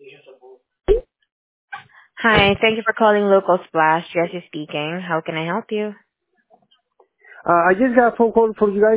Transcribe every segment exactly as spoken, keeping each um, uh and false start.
Hi, thank you for calling Local Splash. Jessie speaking. How can I help you? Uh, I just got a phone call from you guys.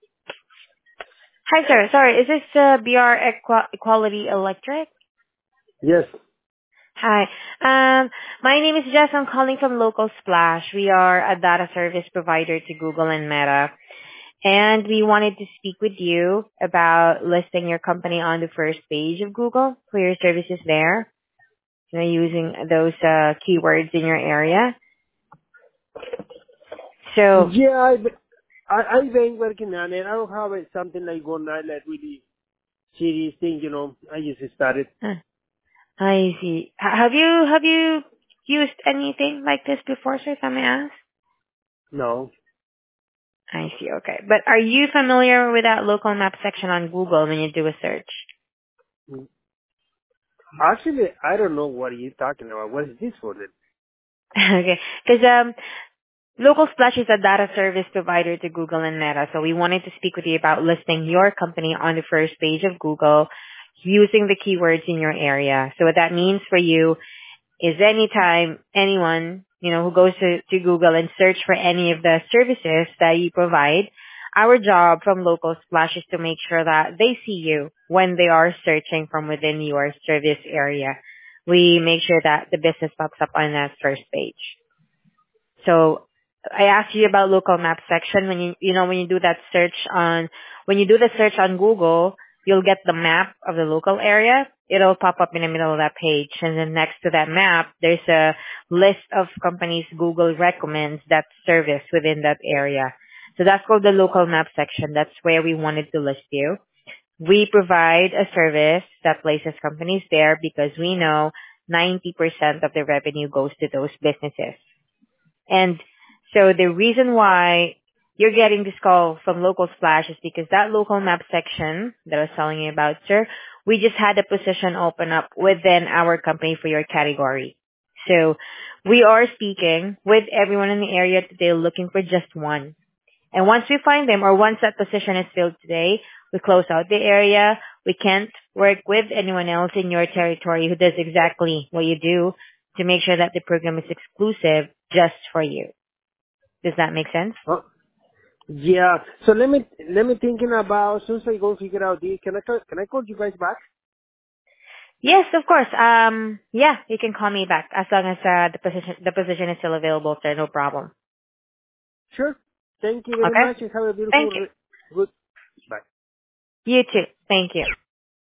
Hi, sir. Sorry, is this uh, B R Equa- Equality Electric? Yes. Hi. Um, my name is Jess. I'm calling from Local Splash. We are a data service provider to Google and Meta, and we wanted to speak with you about listing your company on the first page of Google for your services there. You know, using those uh, keywords in your area. So, Yeah, I've, I, I've been working on it. I don't have it, something like one night, like really serious thing, you know. I just started. huh. I see. H- Have you have you used anything like this before, sir? If I may ask. No. I see. Okay, but are you familiar with that local map section on Google when you do a search? Actually, I don't know what you're talking about. What is this for then? Okay, because um, Local Splash is a data service provider to Google and Meta, so we wanted to speak with you about listing your company on the first page of Google using the keywords in your area. So what that means for you is anytime anyone, you know, who goes to, to Google and search for any of the services that you provide, our job from Local Splash is to make sure that they see you when they are searching from within your service area. We make sure that the business pops up on that first page. So I asked you about local map section. When you you know when you do that search on when you do the search on Google, you'll get the map of the local area. It'll pop up in the middle of that page, and then next to that map, there's a list of companies Google recommends that service within that area. So that's called the local map section. That's where we wanted to list you. We provide a service that places companies there because we know ninety percent of the revenue goes to those businesses. And so the reason why you're getting this call from Local Splash is because that local map section that I was telling you about, sir, we just had a position open up within our company for your category. So we are speaking with everyone in the area today looking for just one. And once we find them or once that position is filled today, we close out the area. We can't work with anyone else in your territory who does exactly what you do to make sure that the program is exclusive just for you. Does that make sense? Huh? Yeah. So let me let me thinking about. As soon as I go figure out this, can I call, can I call you guys back? Yes, of course. Um, yeah, you can call me back as long as uh, the position the position is still available, sir. No problem. Sure. Thank you very Okay. much and have a beautiful, Thank you. re- good. Bye. You too. Thank you.